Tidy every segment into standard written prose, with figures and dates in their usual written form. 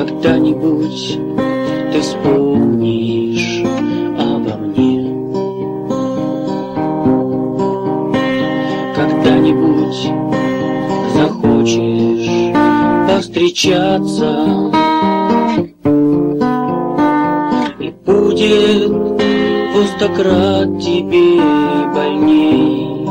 Когда-нибудь ты вспомнишь обо мне, когда-нибудь захочешь повстречаться, и будет во 100 крат тебе больней,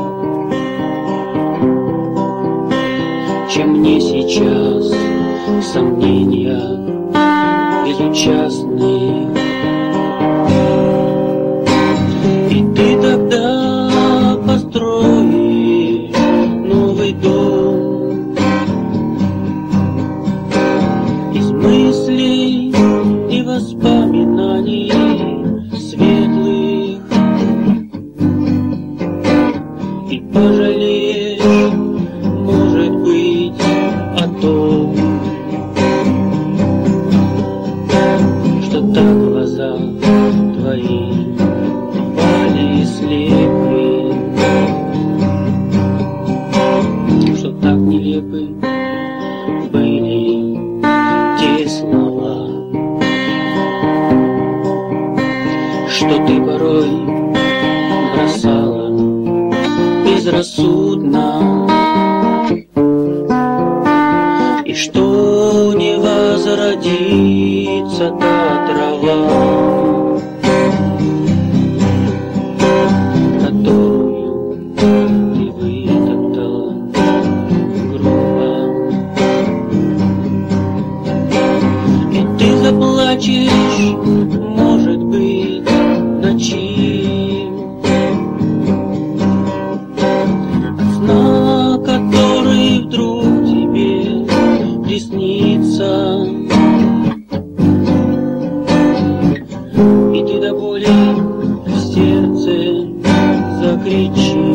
чем мне сейчас сомнения безучастные. И ты тогда построишь новый дом из мыслей и воспоминаний светлых, и пожалеешь, может быть, о том, что так глаза твои бывали слепы, что так нелепы были те слова, что ты порой бросала безрассудно, и что не возродится та трава, которую ты вытоптала грубо. И ты заплачешь, может быть, ночи от сна, который вдруг тебе приснится, и ты до боли в сердце закричишь.